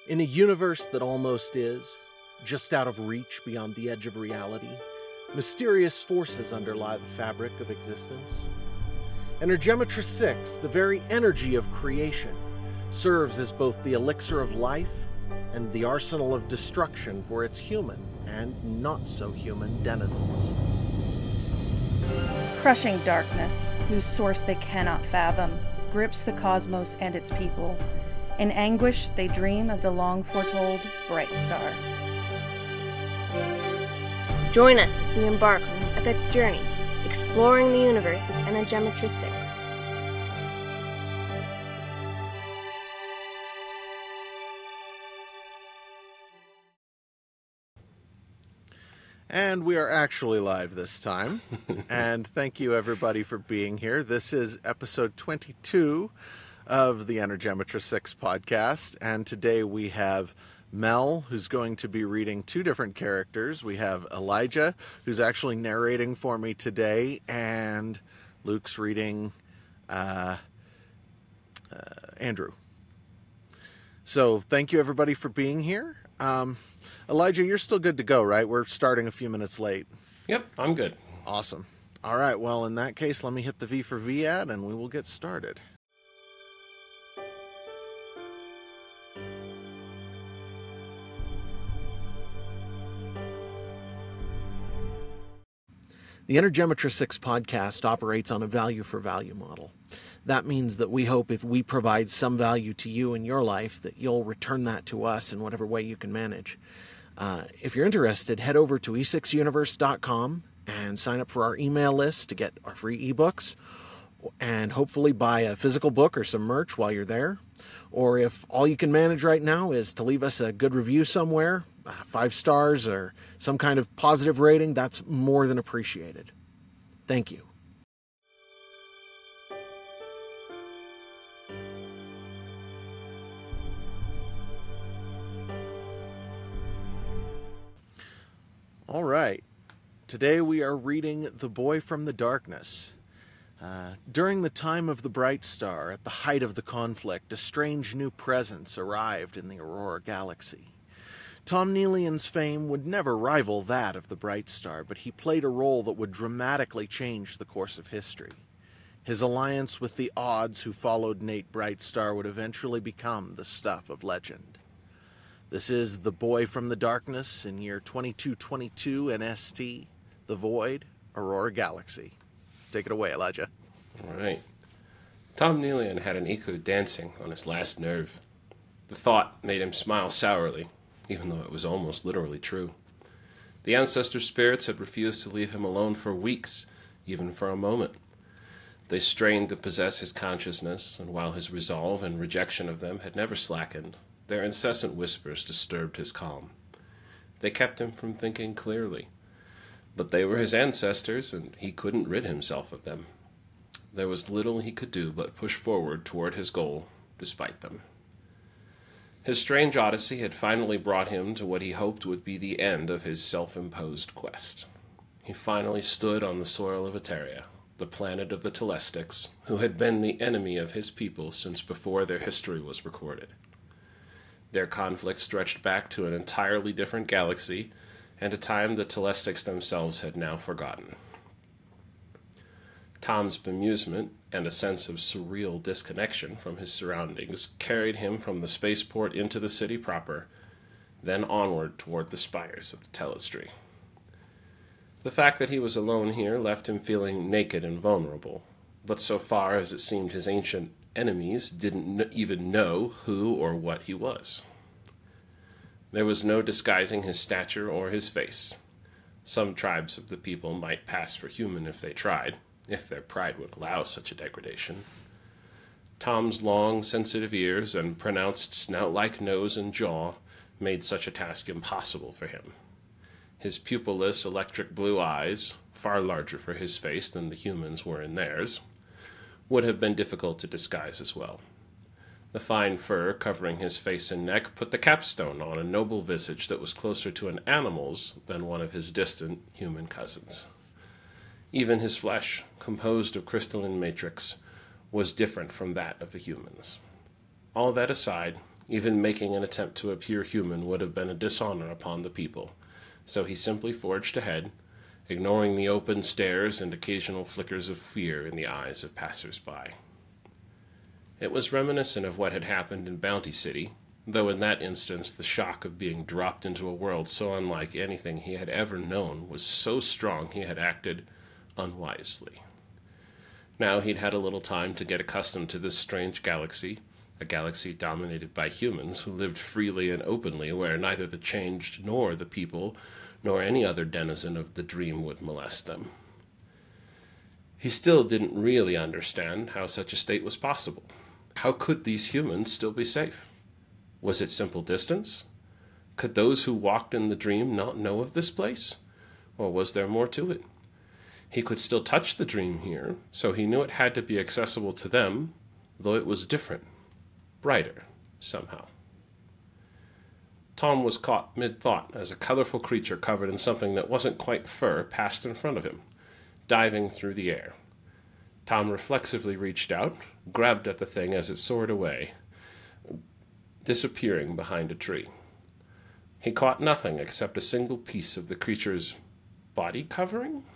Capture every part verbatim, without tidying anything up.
In a universe that almost is, just out of reach beyond the edge of reality, mysterious forces underlie the fabric of existence. Energemetry six, the very energy of creation, serves as both the elixir of life and the arsenal of destruction for its human and not-so-human denizens. Crushing darkness, whose source they cannot fathom, grips the cosmos and its people. In anguish, they dream of the long-foretold bright star. Join us as we embark on an epic journey, exploring the universe of Energemetry six. And we are actually live this time. And thank you, everybody, for being here. This is episode twenty-two of the Energemetry six podcast. And today we have Mel, who's going to be reading two different characters. We have Elijah, who's actually narrating for me today. And Luke's reading uh, uh, Andrew. So thank you, everybody, for being here. Um... Elijah, you're still good to go, right? We're starting a few minutes late. Yep, I'm good. Awesome. All right, well, in that case, let me hit the V for V ad, and we will get started. The Energemetry six podcast operates on a value-for-value model. That means that we hope if we provide some value to you in your life, that you'll return that to us in whatever way you can manage. Uh, if you're interested, head over to e six universe dot com and sign up for our email list to get our free ebooks, and hopefully buy a physical book or some merch while you're there. Or if all you can manage right now is to leave us a good review somewhere, uh, five stars or some kind of positive rating, that's more than appreciated. Thank you. All right. Today we are reading The Boy from the Darkness. Uh, during the time of the Bright Star, at the height of the conflict, a strange new presence arrived in the Aurora Galaxy. Tom Nelian's fame would never rival that of the Bright Star, but he played a role that would dramatically change the course of history. His alliance with the Odds who followed Nate Brightstar would eventually become the stuff of legend. This is The Boy from the Darkness in year twenty-two twenty-two N S T, The Void, Aurora Galaxy. Take it away, Elijah. All right. Tom Nelian had an echo dancing on his last nerve. The thought made him smile sourly, even though it was almost literally true. The ancestor spirits had refused to leave him alone for weeks, even for a moment. They strained to possess his consciousness, and while his resolve and rejection of them had never slackened, their incessant whispers disturbed his calm. They kept him from thinking clearly. But they were his ancestors, and he couldn't rid himself of them. There was little he could do but push forward toward his goal, despite them. His strange odyssey had finally brought him to what he hoped would be the end of his self-imposed quest. He finally stood on the soil of Eteria, the planet of the Telestics, who had been the enemy of his people since before their history was recorded. Their conflict stretched back to an entirely different galaxy, and a time the Telestics themselves had now forgotten. Tom's bemusement and a sense of surreal disconnection from his surroundings carried him from the spaceport into the city proper, then onward toward the spires of the Telestry. The fact that he was alone here left him feeling naked and vulnerable, but so far as it seemed his ancient enemies didn't even know who or what he was. There was no disguising his stature or his face. Some tribes of the people might pass for human if they tried, if their pride would allow such a degradation. Tom's long, sensitive ears and pronounced snout-like nose and jaw made such a task impossible for him. His pupilless electric blue eyes, far larger for his face than the humans were in theirs, would have been difficult to disguise as well. The fine fur covering his face and neck put the capstone on a noble visage that was closer to an animal's than one of his distant human cousins. Even his flesh, composed of crystalline matrix, was different from that of the humans. All that aside, Even making an attempt to appear human would have been a dishonor upon the people, so he simply forged ahead, ignoring the open stares and occasional flickers of fear in the eyes of passers-by. It was reminiscent of what had happened in Bounty City, though in that instance the shock of being dropped into a world so unlike anything he had ever known was so strong he had acted unwisely. Now he'd had a little time to get accustomed to this strange galaxy, a galaxy dominated by humans who lived freely and openly, where neither the changed nor the people nor any other denizen of the dream would molest them. He still didn't really understand how such a state was possible. How could these humans still be safe? Was it simple distance? Could those who walked in the dream not know of this place? Or was there more to it? He could still touch the dream here, so he knew it had to be accessible to them, though it was different, brighter, somehow. Tom was caught mid-thought as a colorful creature covered in something that wasn't quite fur passed in front of him, diving through the air. Tom reflexively reached out, grabbed at the thing as it soared away, disappearing behind a tree. He caught nothing except a single piece of the creature's body covering.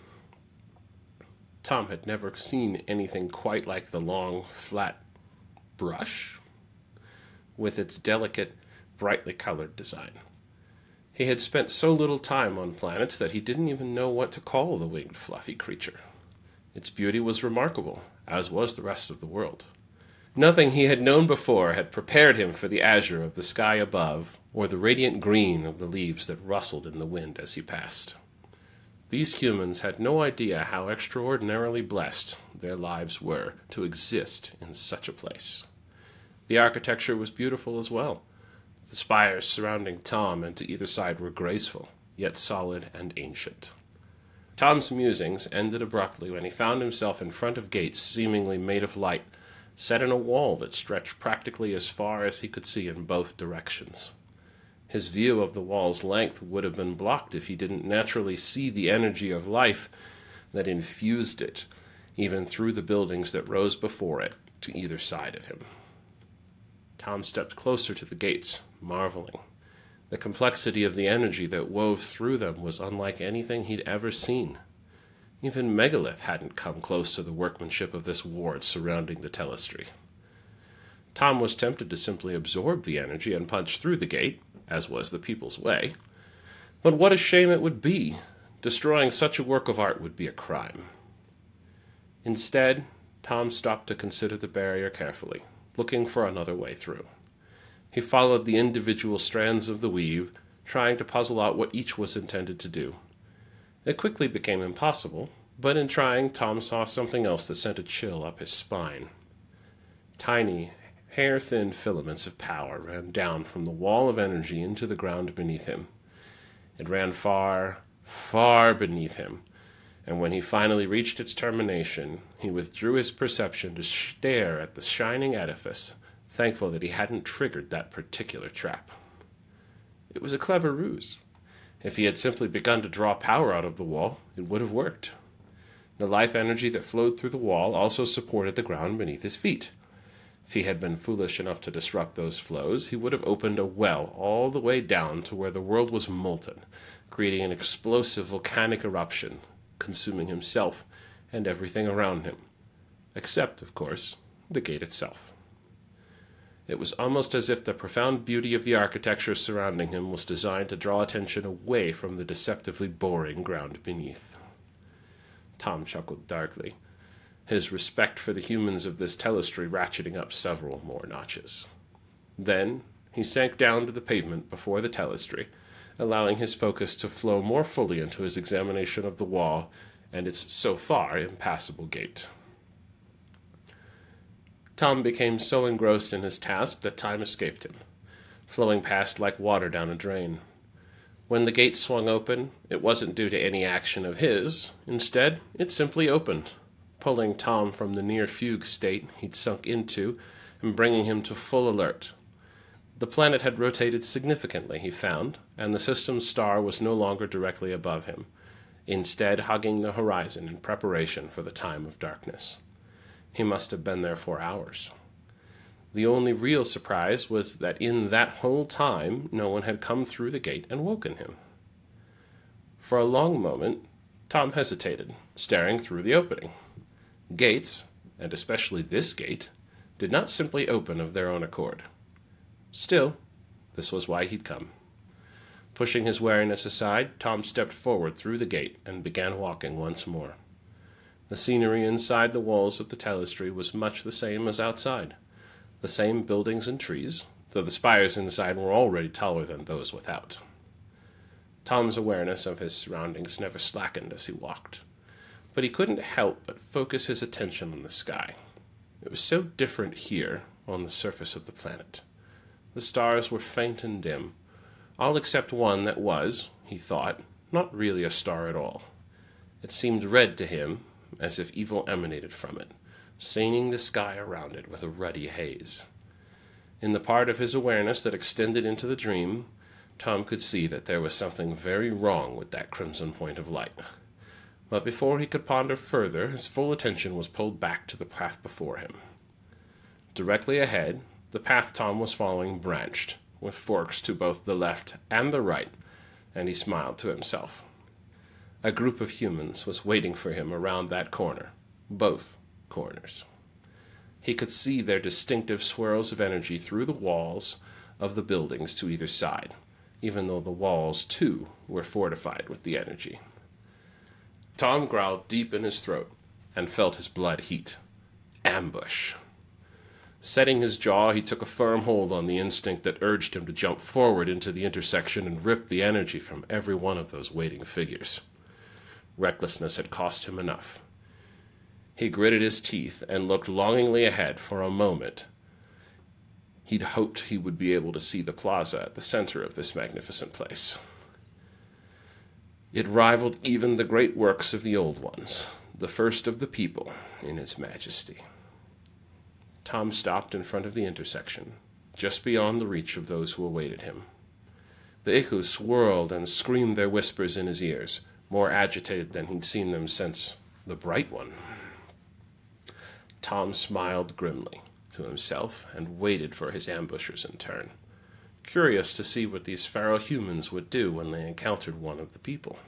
Tom had never seen anything quite like the long, flat brush, with its delicate, brightly colored design. He had spent so little time on planets that he didn't even know what to call the winged, fluffy creature. Its beauty was remarkable, as was the rest of the world. Nothing he had known before had prepared him for the azure of the sky above, or the radiant green of the leaves that rustled in the wind as he passed. These humans had no idea how extraordinarily blessed their lives were to exist in such a place. The architecture was beautiful as well. The spires surrounding Tom and to either side were graceful, yet solid and ancient. Tom's musings ended abruptly when he found himself in front of gates seemingly made of light, set in a wall that stretched practically as far as he could see in both directions. His view of the wall's length would have been blocked if he didn't naturally see the energy of life that infused it, even through the buildings that rose before it, to either side of him. Tom stepped closer to the gates, marveling. The complexity of the energy that wove through them was unlike anything he'd ever seen. Even Megalith hadn't come close to the workmanship of this ward surrounding the telestry. Tom was tempted to simply absorb the energy and punch through the gate, as was the people's way. But what a shame it would be! Destroying such a work of art would be a crime. Instead, Tom stopped to consider the barrier carefully, looking for another way through. He followed the individual strands of the weave, trying to puzzle out what each was intended to do. It quickly became impossible, but in trying, Tom saw something else that sent a chill up his spine. Tiny, hair-thin filaments of power ran down from the wall of energy into the ground beneath him. It ran far, far beneath him, and when he finally reached its termination, he withdrew his perception to stare at the shining edifice, thankful that he hadn't triggered that particular trap. It was a clever ruse. If he had simply begun to draw power out of the wall, it would have worked. The life energy that flowed through the wall also supported the ground beneath his feet. If he had been foolish enough to disrupt those flows, he would have opened a well all the way down to where the world was molten, creating an explosive volcanic eruption, consuming himself and everything around him, except, of course, the gate itself. It was almost as if the profound beauty of the architecture surrounding him was designed to draw attention away from the deceptively boring ground beneath. Tom chuckled darkly, his respect for the humans of this telestry ratcheting up several more notches. Then he sank down to the pavement before the telestry, allowing his focus to flow more fully into his examination of the wall and its so far impassable gate. Tom became so engrossed in his task that time escaped him, flowing past like water down a drain. When the gate swung open, it wasn't due to any action of his. Instead, it simply opened, pulling Tom from the near-fugue state he'd sunk into and bringing him to full alert. The planet had rotated significantly, he found, and the system's star was no longer directly above him, instead hugging the horizon in preparation for the time of darkness. He must have been there for hours. The only real surprise was that in that whole time no one had come through the gate and woken him. For a long moment, Tom hesitated, staring through the opening. Gates, and especially this gate, did not simply open of their own accord. Still, this was why he'd come. Pushing his wariness aside, Tom stepped forward through the gate and began walking once more. The scenery inside the walls of the Telestry was much the same as outside. The same buildings and trees, though the spires inside were already taller than those without. Tom's awareness of his surroundings never slackened as he walked, but he couldn't help but focus his attention on the sky. It was so different here, on the surface of the planet. The stars were faint and dim, all except one that was, he thought, not really a star at all. It seemed red to him, as if evil emanated from it, staining the sky around it with a ruddy haze. In the part of his awareness that extended into the dream, Tom could see that there was something very wrong with that crimson point of light. But before he could ponder further, his full attention was pulled back to the path before him. Directly ahead, the path Tom was following branched, with forks to both the left and the right, and he smiled to himself. A group of humans was waiting for him around that corner, both corners. He could see their distinctive swirls of energy through the walls of the buildings to either side, even though the walls, too, were fortified with the energy. Tom growled deep in his throat and felt his blood heat. Ambush. Setting his jaw, he took a firm hold on the instinct that urged him to jump forward into the intersection and rip the energy from every one of those waiting figures. Recklessness had cost him enough. He gritted his teeth and looked longingly ahead for a moment. He'd hoped he would be able to see the plaza at the center of this magnificent place. It rivaled even the great works of the old ones, the first of the people, in its majesty. Tom stopped in front of the intersection, just beyond the reach of those who awaited him. The Iku swirled and screamed their whispers in his ears, more agitated than he'd seen them since the Bright One. Tom smiled grimly to himself and waited for his ambushers in turn, curious to see what these feral humans would do when they encountered one of the people.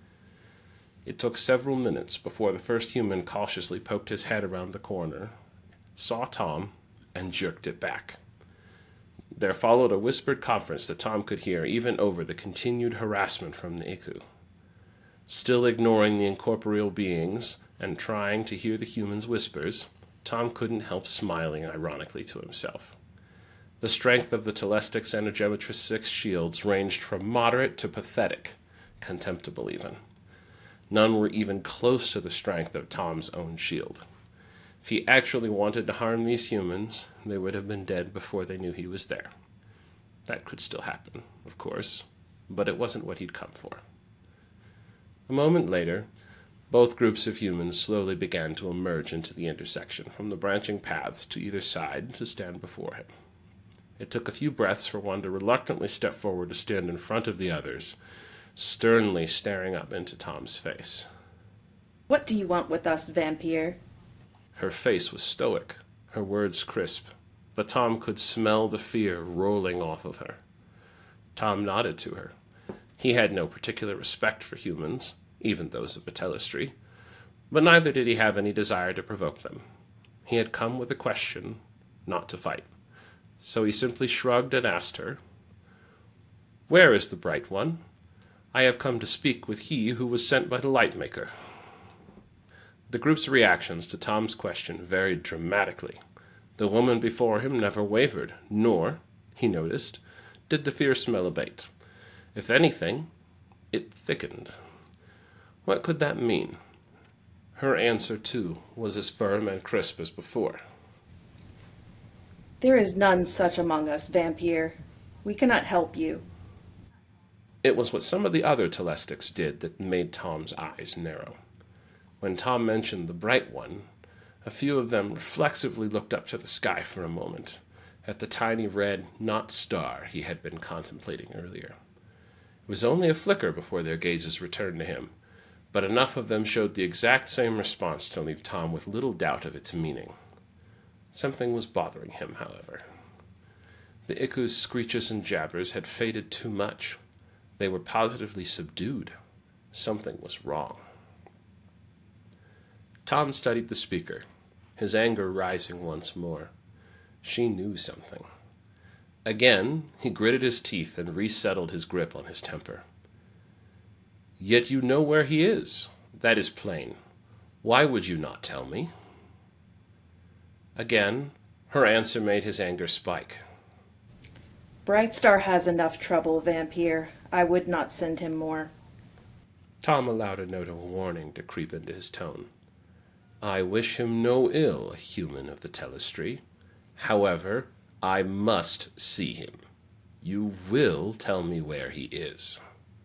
It took several minutes before the first human cautiously poked his head around the corner, saw Tom, and jerked it back. There followed a whispered conference that Tom could hear even over the continued harassment from the Iku. Still ignoring the incorporeal beings and trying to hear the humans' whispers, Tom couldn't help smiling ironically to himself. The strength of the Telestics and Energemetrus six shields ranged from moderate to pathetic, contemptible even. None were even close to the strength of Tom's own shield. If he actually wanted to harm these humans, they would have been dead before they knew he was there. That could still happen, of course, but it wasn't what he'd come for. A moment later, both groups of humans slowly began to emerge into the intersection from the branching paths to either side to stand before him. It took a few breaths for one to reluctantly step forward to stand in front of the others, sternly staring up into Tom's face. What do you want with us, Vampire? Her face was stoic, her words crisp, but Tom could smell the fear rolling off of her. Tom nodded to her. He had no particular respect for humans, even those of a Telestry, but neither did he have any desire to provoke them. He had come with a question, not to fight. So he simply shrugged and asked her, "Where is the Bright One? I have come to speak with he who was sent by the Lightmaker." The group's reactions to Tom's question varied dramatically. The woman before him never wavered, nor, he noticed, did the fear smell abate. If anything, it thickened. What could that mean? Her answer, too, was as firm and crisp as before. There is none such among us, Vampire. We cannot help you. It was what some of the other Telestics did that made Tom's eyes narrow. When Tom mentioned the Bright One, a few of them reflexively looked up to the sky for a moment, at the tiny red not star he had been contemplating earlier. It was only a flicker before their gazes returned to him, but enough of them showed the exact same response to leave Tom with little doubt of its meaning. Something was bothering him, however. The Iku's screeches and jabbers had faded too much. They were positively subdued. Something was wrong. Tom studied the speaker, his anger rising once more. She knew something. Again, he gritted his teeth and resettled his grip on his temper. "Yet you know where he is. That is plain. Why would you not tell me?" Again, her answer made his anger spike. Brightstar has enough trouble, Vampire. I would not send him more. Tom allowed a note of warning to creep into his tone. "I wish him no ill, human of the Telestry. However, I must see him. You will tell me where he is."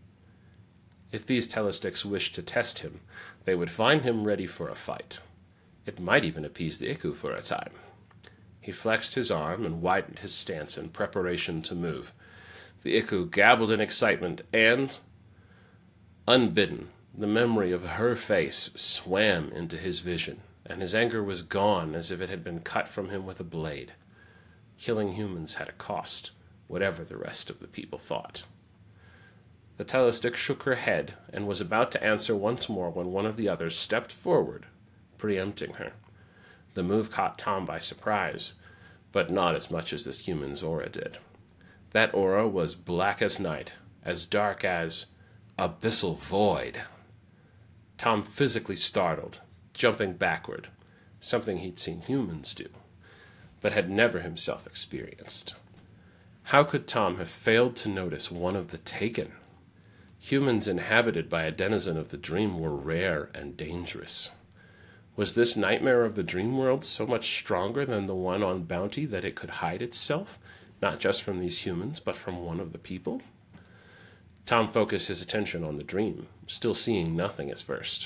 If these Telestics wished to test him, they would find him ready for a fight. It might even appease the Iku for a time. He flexed his arm and widened his stance in preparation to move. The Iku gabbled in excitement, and, unbidden, the memory of her face swam into his vision, and his anger was gone as if it had been cut from him with a blade. Killing humans had a cost, whatever the rest of the people thought. The Telestick shook her head and was about to answer once more when one of the others stepped forward, preempting her. The move caught Tom by surprise, but not as much as this human's aura did. That aura was black as night, as dark as abyssal void. Tom physically startled, jumping backward, something he'd seen humans do, but had never himself experienced. How could Tom have failed to notice one of the Taken? Humans inhabited by a denizen of the dream were rare and dangerous. Was this nightmare of the dream world so much stronger than the one on Bounty that it could hide itself, not just from these humans, but from one of the people? Tom focused his attention on the dream, still seeing nothing at first.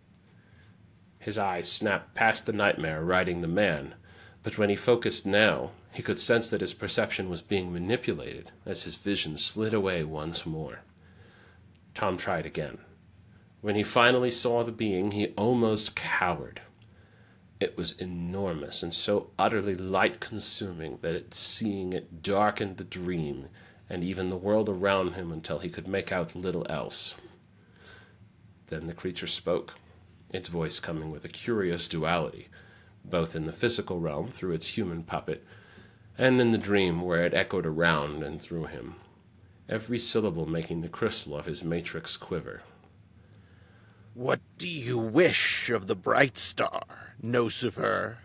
His eyes snapped past the nightmare riding the man, but when he focused now, he could sense that his perception was being manipulated as his vision slid away once more. Tom tried again. When he finally saw the being, he almost cowered. It was enormous and so utterly light-consuming that it, seeing it darkened the dream and even the world around him until he could make out little else. Then the creature spoke, its voice coming with a curious duality, both in the physical realm through its human puppet, and in the dream where it echoed around and through him, every syllable making the crystal of his matrix quiver. "What do you wish of the bright star, Nocifer?"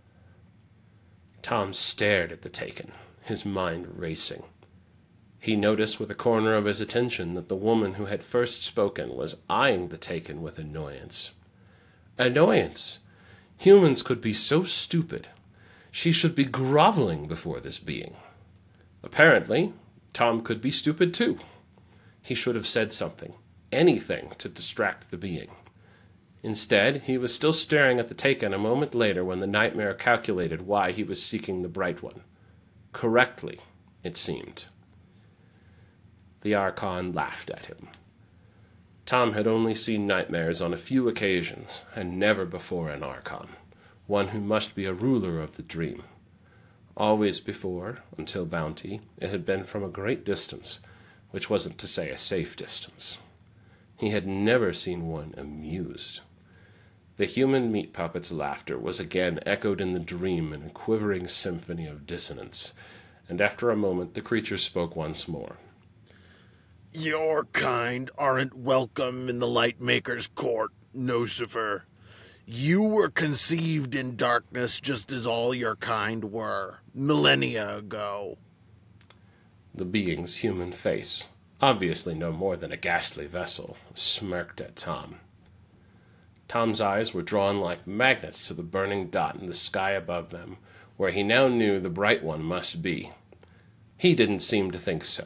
Tom stared at the Taken, his mind racing. He noticed with a corner of his attention that the woman who had first spoken was eyeing the Taken with annoyance. Annoyance! Humans could be so stupid. She should be groveling before this being. Apparently, Tom could be stupid too. He should have said something, anything to distract the being. Instead, he was still staring at the Taken a moment later when the nightmare calculated why he was seeking the Bright One. Correctly, it seemed. The Archon laughed at him. Tom had only seen nightmares on a few occasions, and never before an Archon, one who must be a ruler of the dream. Always before, until Bounty, it had been from a great distance, which wasn't to say a safe distance. He had never seen one amused. The human meat puppet's laughter was again echoed in the dream in a quivering symphony of dissonance, and after a moment the creature spoke once more. "Your kind aren't welcome in the Lightmaker's court, Nocifer. You were conceived in darkness just as all your kind were, millennia ago." The being's human face, obviously no more than a ghastly vessel, smirked at Tom. Tom's eyes were drawn like magnets to the burning dot in the sky above them, where he now knew the Bright One must be. He didn't seem to think so.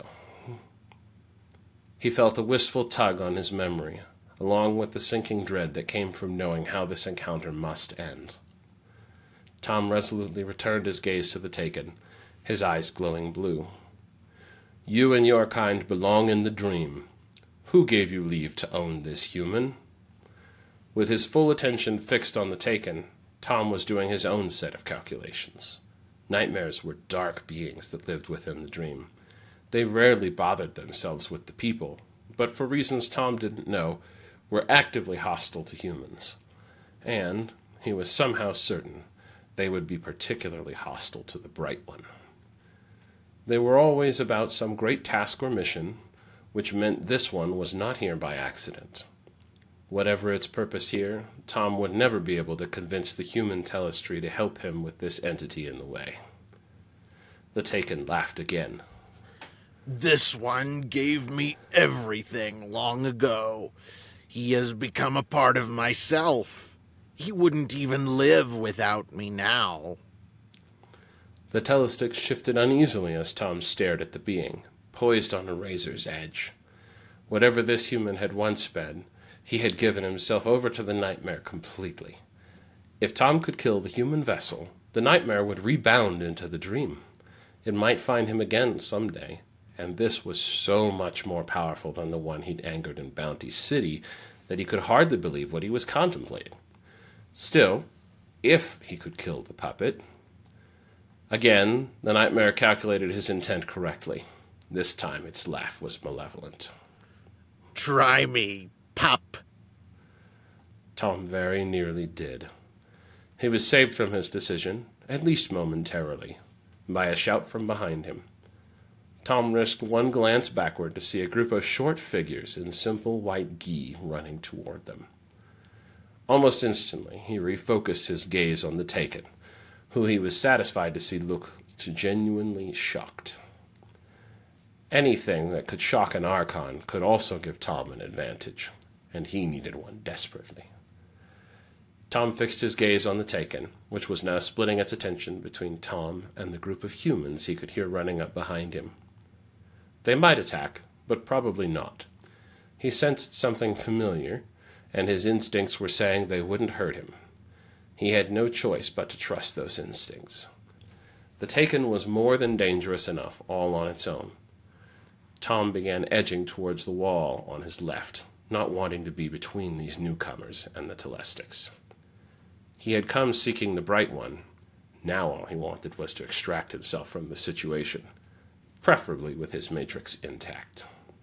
He felt a wistful tug on his memory, along with the sinking dread that came from knowing how this encounter must end. Tom resolutely returned his gaze to the Taken, his eyes glowing blue. "You and your kind belong in the dream. Who gave you leave to own this human?" With his full attention fixed on the Taken, Tom was doing his own set of calculations. Nightmares were dark beings that lived within the dream. They rarely bothered themselves with the people, but for reasons Tom didn't know, were actively hostile to humans. And he was somehow certain they would be particularly hostile to the Bright One. They were always about some great task or mission, which meant this one was not here by accident. Whatever its purpose here, Tom would never be able to convince the human Telestry to help him with this entity in the way. The Taken laughed again. This one gave me everything long ago. He has become a part of myself. He wouldn't even live without me now. The telestick shifted uneasily as Tom stared at the being, poised on a razor's edge. Whatever this human had once been, he had given himself over to the nightmare completely. If Tom could kill the human vessel, the nightmare would rebound into the dream. It might find him again someday, and this was so much more powerful than the one he'd angered in Bounty City that he could hardly believe what he was contemplating. Still, if he could kill the puppet... Again, the nightmare calculated his intent correctly. This time its laugh was malevolent. Try me, pup. Tom very nearly did. He was saved from his decision, at least momentarily, by a shout from behind him. Tom risked one glance backward to see a group of short figures in simple white gi running toward them. Almost instantly, he refocused his gaze on the Taken, who he was satisfied to see look genuinely shocked. Anything that could shock an Archon could also give Tom an advantage, and he needed one desperately. Tom fixed his gaze on the Taken, which was now splitting its attention between Tom and the group of humans he could hear running up behind him. They might attack, but probably not. He sensed something familiar, and his instincts were saying they wouldn't hurt him. He had no choice but to trust those instincts. The Taken was more than dangerous enough all on its own. Tom began edging towards the wall on his left, not wanting to be between these newcomers and the Telestics. He had come seeking the Bright One. Now all he wanted was to extract himself from the situation, preferably with his matrix intact.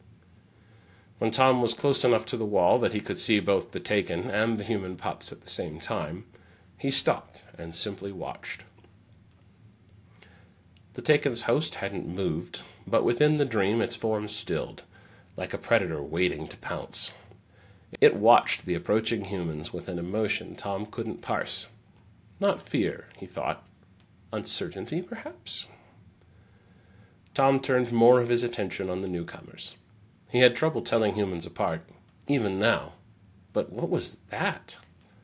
When Tom was close enough to the wall that he could see both the Taken and the human pups at the same time, he stopped and simply watched. The Taken's host hadn't moved, but within the dream its form stilled, like a predator waiting to pounce. It watched the approaching humans with an emotion Tom couldn't parse. Not fear, he thought. Uncertainty, perhaps? Tom turned more of his attention on the newcomers. He had trouble telling humans apart, even now. But what was that?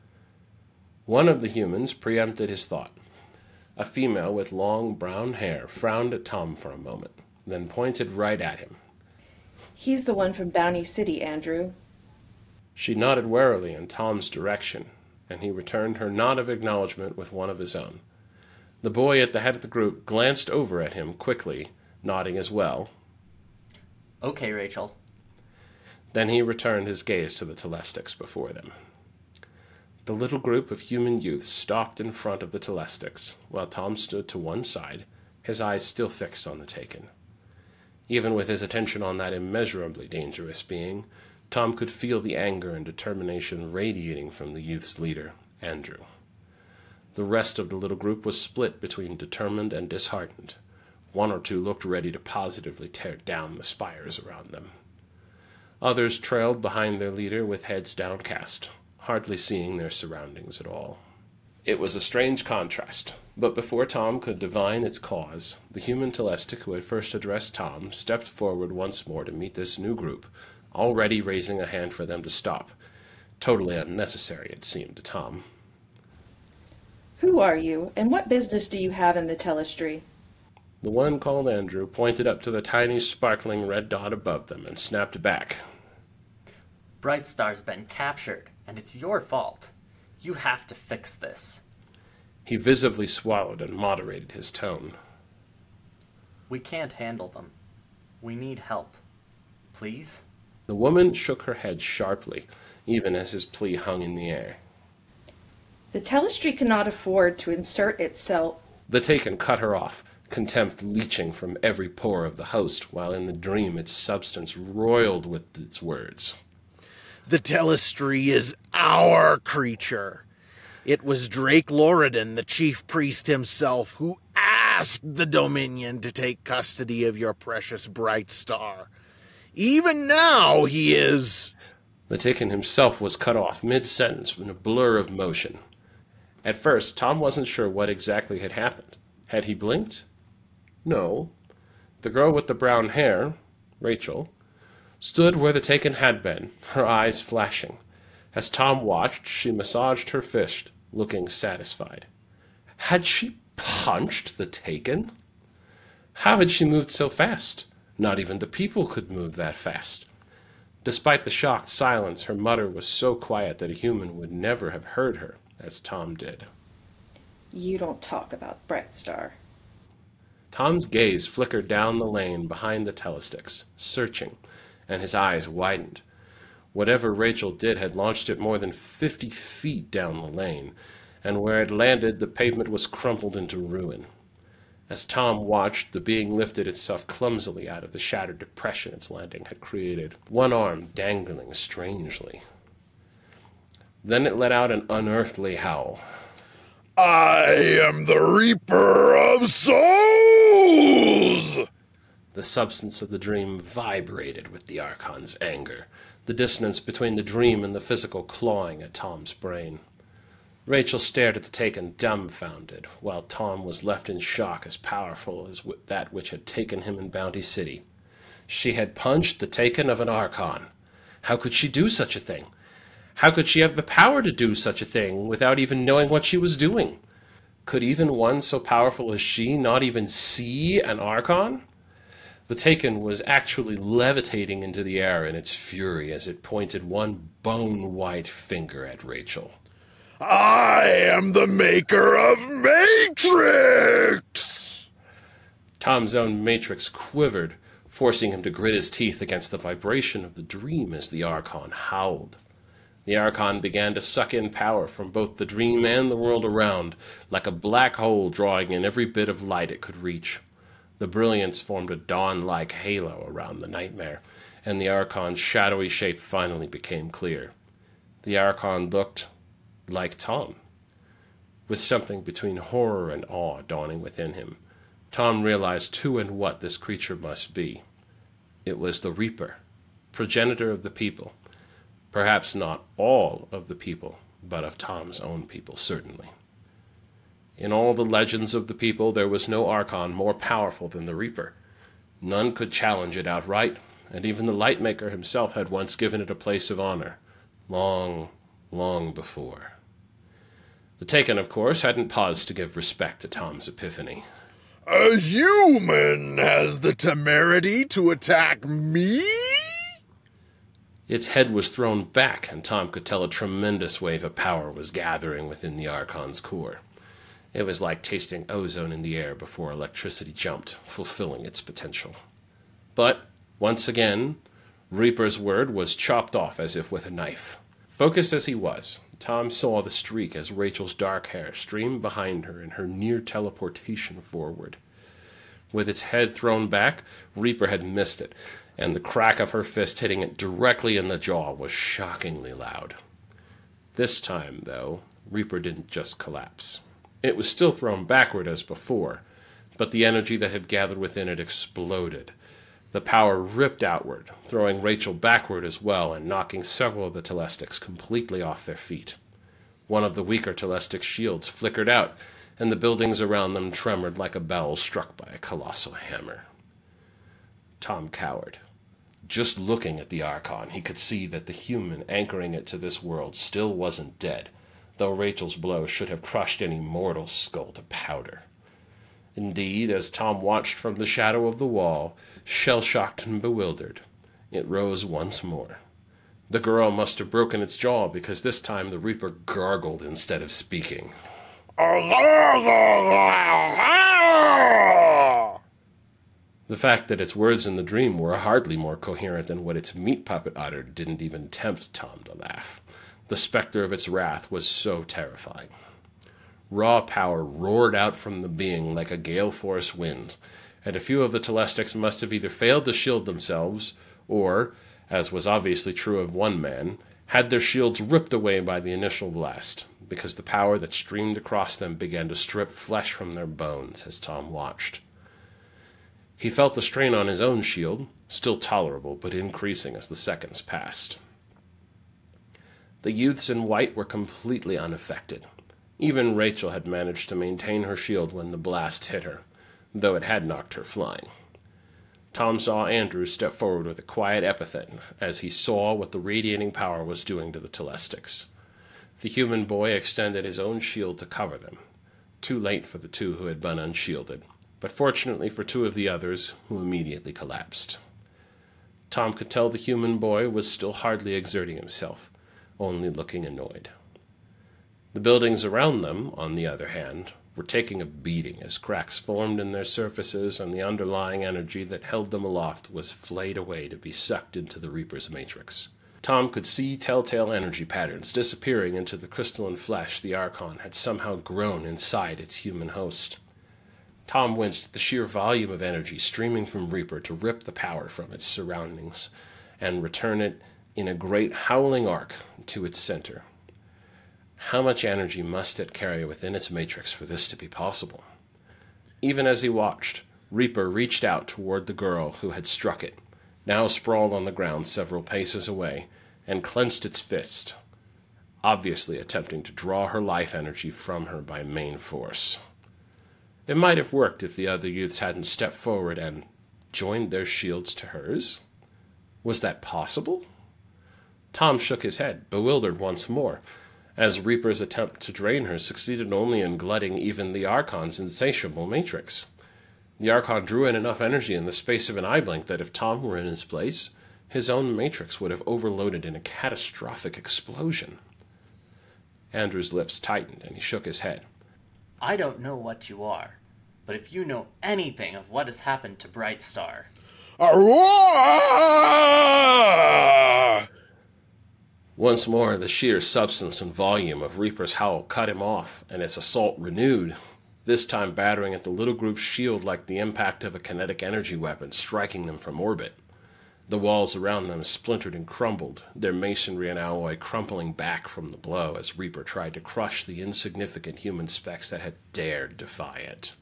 One of the humans preempted his thought. A female with long brown hair frowned at Tom for a moment, then pointed right at him. He's the one from Bounty City, Andrew. She nodded warily in Tom's direction, and he returned her nod of acknowledgement with one of his own. The boy at the head of the group glanced over at him quickly, nodding as well. Okay, Rachel. Then he returned his gaze to the Telestics before them. The little group of human youths stopped in front of the Telestics, while Tom stood to one side, his eyes still fixed on the Taken. Even with his attention on that immeasurably dangerous being, Tom could feel the anger and determination radiating from the youth's leader, Andrew. The rest of the little group was split between determined and disheartened. One or two looked ready to positively tear down the spires around them. Others trailed behind their leader with heads downcast, hardly seeing their surroundings at all. It was a strange contrast, but before Tom could divine its cause, the human Telestic who had first addressed Tom stepped forward once more to meet this new group, already raising a hand for them to stop. Totally unnecessary, it seemed to Tom. Who are you, and what business do you have in the Telestry? The one called Andrew pointed up to the tiny sparkling red dot above them and snapped back. Brightstar's been captured, and it's your fault. You have to fix this. He visibly swallowed and moderated his tone. We can't handle them. We need help. Please? The woman shook her head sharply, even as his plea hung in the air. The Telestry cannot afford to insert itself. The Taken cut her off, contempt leaching from every pore of the host, while in the dream its substance roiled with its words. The Telestry is our creature. It was Drake Loredan, the chief priest himself, who asked the Dominion to take custody of your precious bright star. Even now he is... The Taken himself was cut off mid-sentence in a blur of motion. At first, Tom wasn't sure what exactly had happened. Had he blinked? No. The girl with the brown hair, Rachel, stood where the Taken had been, her eyes flashing. As Tom watched, she massaged her fist, looking satisfied. Had she punched the Taken? How had she moved so fast? Not even the people could move that fast. Despite the shocked silence, her mutter was so quiet that a human would never have heard her, as Tom did. You don't talk about Brightstar. Tom's gaze flickered down the lane behind the telesticks, searching, and his eyes widened. Whatever Rachel did had launched it more than fifty feet down the lane, and where it landed the pavement was crumpled into ruin. As Tom watched, the being lifted itself clumsily out of the shattered depression its landing had created, one arm dangling strangely. Then it let out an unearthly howl. I am the Reaper of Souls! The substance of the dream vibrated with the Archon's anger, the dissonance between the dream and the physical clawing at Tom's brain. Rachel stared at the Taken dumbfounded, while Tom was left in shock as powerful as that which had taken him in Bounty City. She had punched the Taken of an Archon. How could she do such a thing? How could she have the power to do such a thing without even knowing what she was doing? Could even one so powerful as she not even see an Archon? The Taken was actually levitating into the air in its fury as it pointed one bone-white finger at Rachel. I am the maker of Matrix! Tom's own Matrix quivered, forcing him to grit his teeth against the vibration of the dream as the Archon howled. The Archon began to suck in power from both the dream and the world around, like a black hole drawing in every bit of light it could reach. The brilliance formed a dawn-like halo around the nightmare, and the Archon's shadowy shape finally became clear. The Archon looked like Tom, with something between horror and awe dawning within him. Tom realized who and what this creature must be. It was the Reaper, progenitor of the people. Perhaps not all of the people, but of Tom's own people, certainly. In all the legends of the people, there was no Archon more powerful than the Reaper. None could challenge it outright, and even the Lightmaker himself had once given it a place of honor, long, long before. The Taken, of course, hadn't paused to give respect to Tom's epiphany. A human has the temerity to attack me? Its head was thrown back, and Tom could tell a tremendous wave of power was gathering within the Archon's core. It was like tasting ozone in the air before electricity jumped, fulfilling its potential. But, once again, Reaper's word was chopped off as if with a knife. Focused as he was, Tom saw the streak as Rachel's dark hair streamed behind her in her near teleportation forward. With its head thrown back, Reaper had missed it, and the crack of her fist hitting it directly in the jaw was shockingly loud. This time, though, Reaper didn't just collapse. It was still thrown backward as before, but the energy that had gathered within it exploded. The power ripped outward, throwing Rachel backward as well and knocking several of the Telestics completely off their feet. One of the weaker Telestic shields flickered out, and the buildings around them tremored like a bell struck by a colossal hammer. Tom cowered. Just looking at the Archon, he could see that the human anchoring it to this world still wasn't dead, though Rachel's blow should have crushed any mortal skull to powder. Indeed, as Tom watched from the shadow of the wall, shell-shocked and bewildered, it rose once more. The girl must have broken its jaw, because this time the Reaper gargled instead of speaking. The fact that its words in the dream were hardly more coherent than what its meat puppet uttered didn't even tempt Tom to laugh. The specter of its wrath was so terrifying. Raw power roared out from the being like a gale-force wind, and a few of the Telestics must have either failed to shield themselves, or, as was obviously true of one man, had their shields ripped away by the initial blast, because the power that streamed across them began to strip flesh from their bones as Tom watched. He felt the strain on his own shield, still tolerable but increasing as the seconds passed. The youths in white were completely unaffected. Even Rachel had managed to maintain her shield when the blast hit her, though it had knocked her flying. Tom saw Andrew step forward with a quiet epithet as he saw what the radiating power was doing to the Telestics. The human boy extended his own shield to cover them, too late for the two who had been unshielded, but fortunately for two of the others, who immediately collapsed. Tom could tell the human boy was still hardly exerting himself, only looking annoyed. The buildings around them, on the other hand, were taking a beating as cracks formed in their surfaces and the underlying energy that held them aloft was flayed away to be sucked into the Reaper's matrix. Tom could see telltale energy patterns disappearing into the crystalline flesh the Archon had somehow grown inside its human host. Tom winced at the sheer volume of energy streaming from Reaper to rip the power from its surroundings and return it in a great howling arc to its center. How much energy must it carry within its matrix for this to be possible? Even as he watched, Reaper reached out toward the girl who had struck it, now sprawled on the ground several paces away, and clenched its fist, obviously attempting to draw her life energy from her by main force. It might have worked if the other youths hadn't stepped forward and joined their shields to hers. Was that possible? Tom shook his head, bewildered once more, as Reaper's attempt to drain her succeeded only in glutting even the Archon's insatiable matrix. The Archon drew in enough energy in the space of an eye blink that if Tom were in his place, his own matrix would have overloaded in a catastrophic explosion. Andrew's lips tightened, and he shook his head. I don't know what you are, but if you know anything of what has happened to Brightstar... Once more, the sheer substance and volume of Reaper's howl cut him off, and its assault renewed, this time battering at the little group's shield like the impact of a kinetic energy weapon striking them from orbit. The walls around them splintered and crumbled, their masonry and alloy crumpling back from the blow as Reaper tried to crush the insignificant human specks that had dared defy it.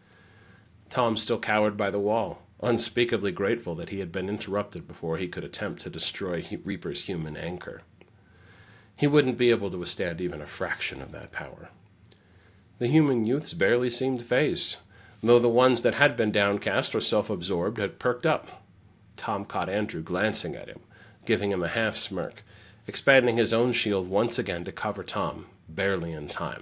Tom still cowered by the wall, unspeakably grateful that he had been interrupted before he could attempt to destroy Reaper's human anchor. He wouldn't be able to withstand even a fraction of that power. The human youths barely seemed fazed, though the ones that had been downcast or self-absorbed had perked up. Tom caught Andrew glancing at him, giving him a half-smirk, expanding his own shield once again to cover Tom, barely in time.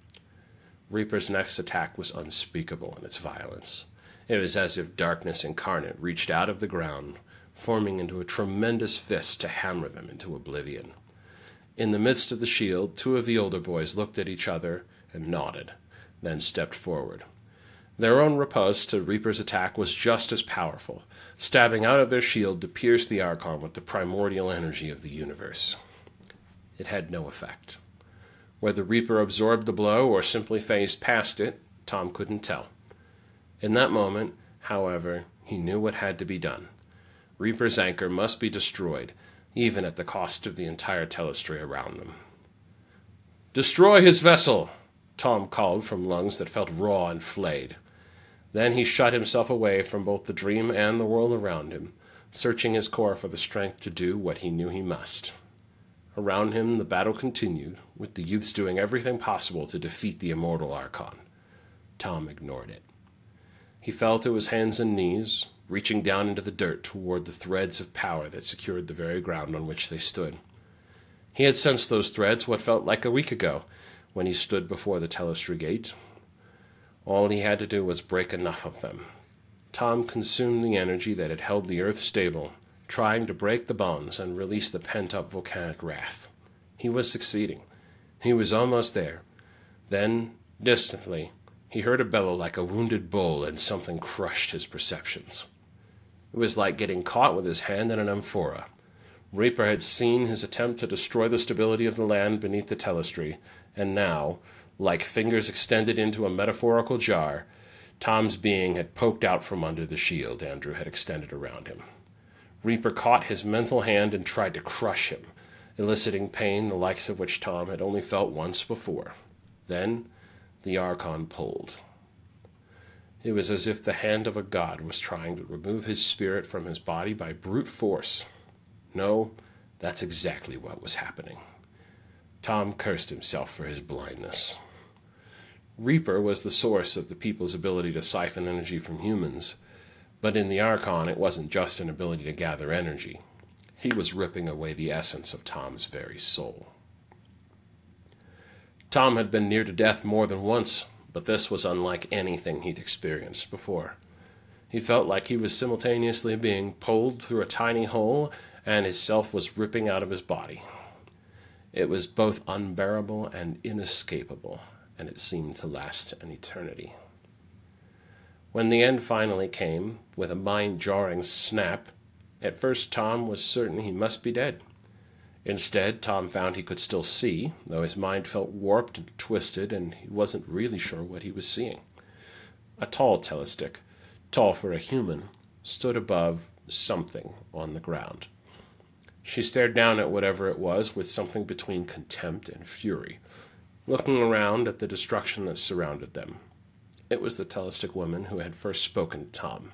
Reaper's next attack was unspeakable in its violence. It was as if darkness incarnate reached out of the ground, forming into a tremendous fist to hammer them into oblivion. In the midst of the shield, two of the older boys looked at each other and nodded, then stepped forward. Their own riposte to Reaper's attack was just as powerful, stabbing out of their shield to pierce the Archon with the primordial energy of the universe. It had no effect. Whether Reaper absorbed the blow or simply phased past it, Tom couldn't tell. In that moment, however, he knew what had to be done. Reaper's anchor must be destroyed, even at the cost of the entire telestry around them. "Destroy his vessel!" Tom called from lungs that felt raw and flayed. Then he shut himself away from both the dream and the world around him, searching his core for the strength to do what he knew he must. Around him the battle continued, with the youths doing everything possible to defeat the immortal Archon. Tom ignored it. He fell to his hands and knees, reaching down into the dirt toward the threads of power that secured the very ground on which they stood. He had sensed those threads what felt like a week ago, when he stood before the Telestry gate. All he had to do was break enough of them. Tom consumed the energy that had held the earth stable, trying to break the bonds and release the pent-up volcanic wrath. He was succeeding. He was almost there. Then, distantly, he heard a bellow like a wounded bull, and something crushed his perceptions. It was like getting caught with his hand in an amphora. Reaper had seen his attempt to destroy the stability of the land beneath the Telestry, and now, like fingers extended into a metaphorical jar, Tom's being had poked out from under the shield Andrew had extended around him. Reaper caught his mental hand and tried to crush him, eliciting pain the likes of which Tom had only felt once before. Then the Archon pulled. It was as if the hand of a god was trying to remove his spirit from his body by brute force. No, that's exactly what was happening. Tom cursed himself for his blindness. Reaper was the source of the people's ability to siphon energy from humans, but in the Archon it wasn't just an ability to gather energy. He was ripping away the essence of Tom's very soul. Tom had been near to death more than once, but this was unlike anything he'd experienced before. He felt like he was simultaneously being pulled through a tiny hole and his self was ripping out of his body. It was both unbearable and inescapable, and it seemed to last an eternity. When the end finally came, with a mind-jarring snap, at first Tom was certain he must be dead. Instead, Tom found he could still see, though his mind felt warped and twisted, and he wasn't really sure what he was seeing. A tall telestick, tall for a human, stood above something on the ground. She stared down at whatever it was with something between contempt and fury, looking around at the destruction that surrounded them. It was the telestick woman who had first spoken to Tom.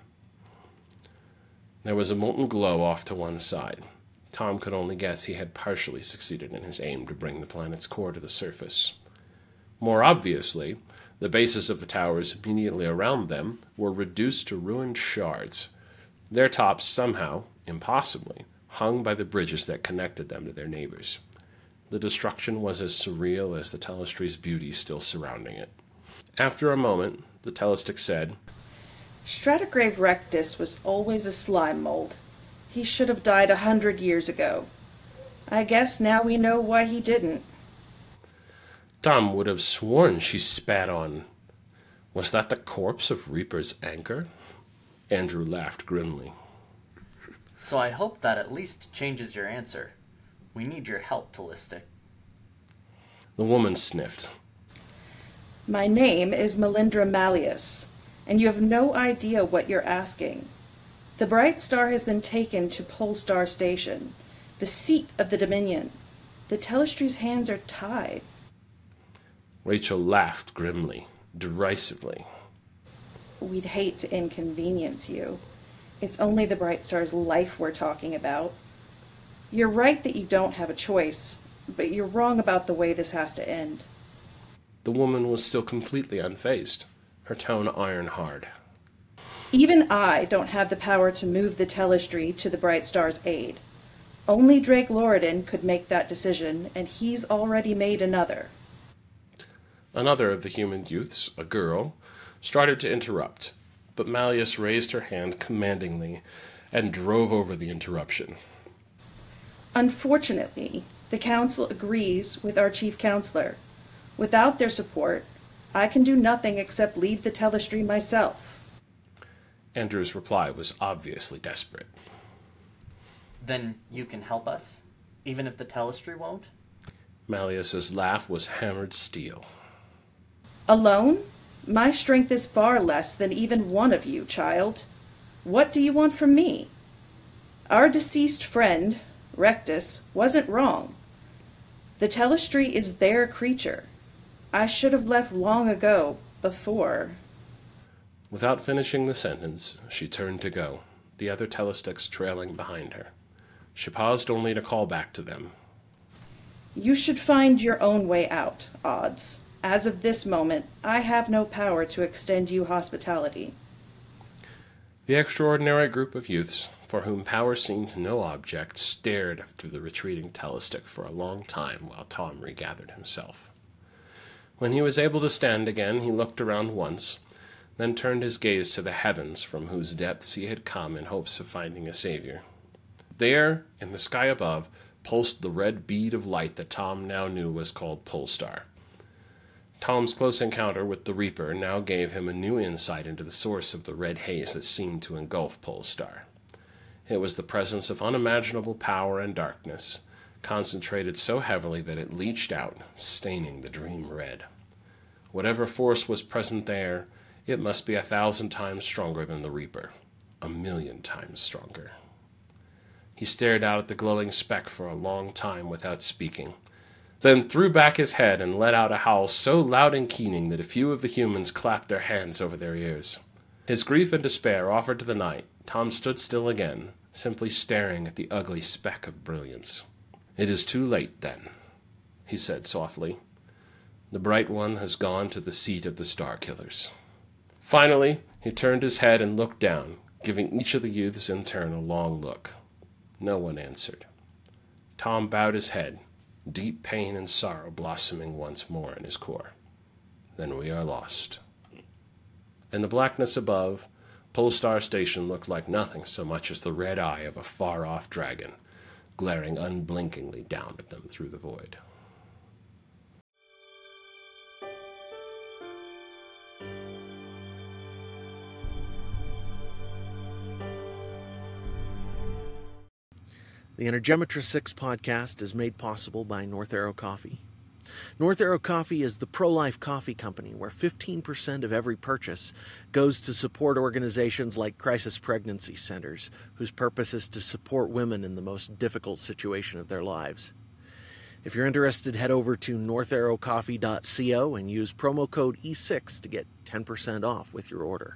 There was a molten glow off to one side. Tom could only guess he had partially succeeded in his aim to bring the planet's core to the surface. More obviously, the bases of the towers immediately around them were reduced to ruined shards. Their tops somehow, impossibly, hung by the bridges that connected them to their neighbors. The destruction was as surreal as the Telestry's beauty still surrounding it. After a moment, the telestick said, Stratigrave Rectus was always a slime mold. He should have died a hundred years ago. I guess now we know why he didn't. Tom would have sworn she spat on. Was that the corpse of Reaper's anchor? Andrew laughed grimly. So I hope that at least changes your answer. We need your help, Telestick. The woman sniffed. My name is Melindra Malleus, and you have no idea what you're asking. The Bright Star has been taken to Polestar Station, the seat of the Dominion. The Telestry's hands are tied. Rachel laughed grimly, derisively. We'd hate to inconvenience you. It's only the Bright Star's life we're talking about. You're right that you don't have a choice, but you're wrong about the way this has to end. The woman was still completely unfazed, her tone iron hard. Even I don't have the power to move the Telestry to the Bright Star's aid. Only Drake Loridan could make that decision, and he's already made another. Another of the human youths, a girl, started to interrupt, but Malleus raised her hand commandingly and drove over the interruption. Unfortunately, the Council agrees with our Chief Counselor. Without their support, I can do nothing except leave the Telestry myself. Andrew's reply was obviously desperate. Then you can help us, even if the Telestry won't? Malleus's laugh was hammered steel. Alone? My strength is far less than even one of you, child. What do you want from me? Our deceased friend, Rectus, wasn't wrong. The Telestry is their creature. I should have left long ago, before. Without finishing the sentence, she turned to go, the other telesticks trailing behind her. She paused only to call back to them. You should find your own way out, Odds. As of this moment, I have no power to extend you hospitality. The extraordinary group of youths, for whom power seemed no object, stared after the retreating telestick for a long time while Tom regathered himself. When he was able to stand again, he looked around once, then turned his gaze to the heavens from whose depths he had come in hopes of finding a savior. There, in the sky above, pulsed the red bead of light that Tom now knew was called Polestar. Tom's close encounter with the Reaper now gave him a new insight into the source of the red haze that seemed to engulf Polestar. It was the presence of unimaginable power and darkness, concentrated so heavily that it leached out, staining the dream red. Whatever force was present there, it must be a thousand times stronger than the Reaper, a million times stronger. He stared out at the glowing speck for a long time without speaking, then threw back his head and let out a howl so loud and keening that a few of the humans clapped their hands over their ears. His grief and despair offered to the night, Tom stood still again, simply staring at the ugly speck of brilliance. "It is too late, then," he said softly. "The Bright One has gone to the seat of the Starkillers." Finally, he turned his head and looked down, giving each of the youths in turn a long look. No one answered. Tom bowed his head, deep pain and sorrow blossoming once more in his core. "Then we are lost." In the blackness above, Polestar Station looked like nothing so much as the red eye of a far-off dragon, glaring unblinkingly down at them through the void. The Energemetra six podcast is made possible by North Arrow Coffee. North Arrow Coffee is the pro-life coffee company where fifteen percent of every purchase goes to support organizations like Crisis Pregnancy Centers, whose purpose is to support women in the most difficult situation of their lives. If you're interested, head over to north arrow coffee dot co and use promo code E six to get ten percent off with your order.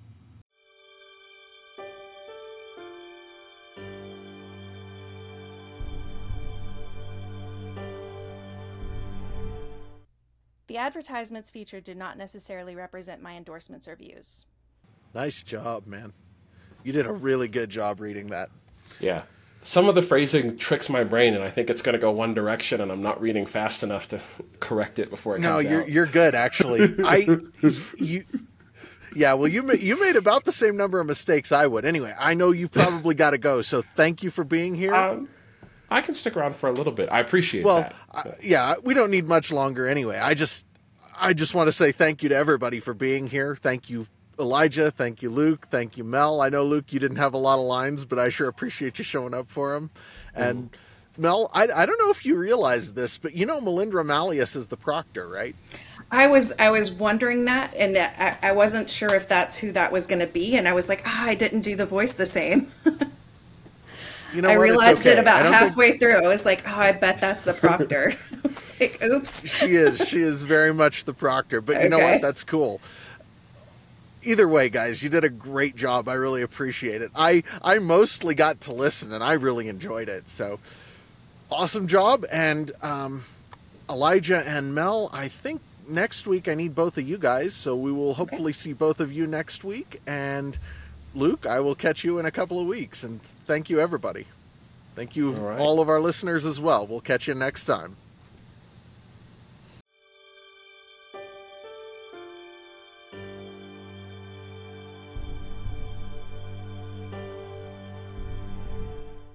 The advertisements featured did not necessarily represent my endorsements or views. Nice job, man. You did a really good job reading that. Yeah. Some of the phrasing tricks my brain, and I think it's going to go one direction, and I'm not reading fast enough to correct it before it no, comes you're, out. No, you're good, actually. I, you, yeah, well, you made, you made about the same number of mistakes I would. Anyway, I know you probably got to go, so thank you for being here. Um, I can stick around for a little bit. I appreciate well, that. Well, uh, yeah, we don't need much longer anyway. I just, I just want to say thank you to everybody for being here. Thank you, Elijah. Thank you, Luke. Thank you, Mel. I know, Luke, you didn't have a lot of lines, but I sure appreciate you showing up for them. And mm. Mel, I, I don't know if you realize this, but you know Melindra Malleus is the proctor, right? I was I was wondering that, and I, I wasn't sure if that's who that was going to be, and I was like, ah, I didn't do the voice the same. You know I what? realized okay. it about halfway think... through. I was like, oh, I bet that's the proctor. I was like, oops. She is. She is very much the proctor. But you okay. know what? That's cool. Either way, guys, you did a great job. I really appreciate it. I, I mostly got to listen, and I really enjoyed it. So, awesome job. And um, Elijah and Mel, I think next week I need both of you guys. So we will hopefully okay. see both of you next week. And Luke, I will catch you in a couple of weeks. And thank you, everybody. Thank you, all, right. all of our listeners as well. We'll catch you next time.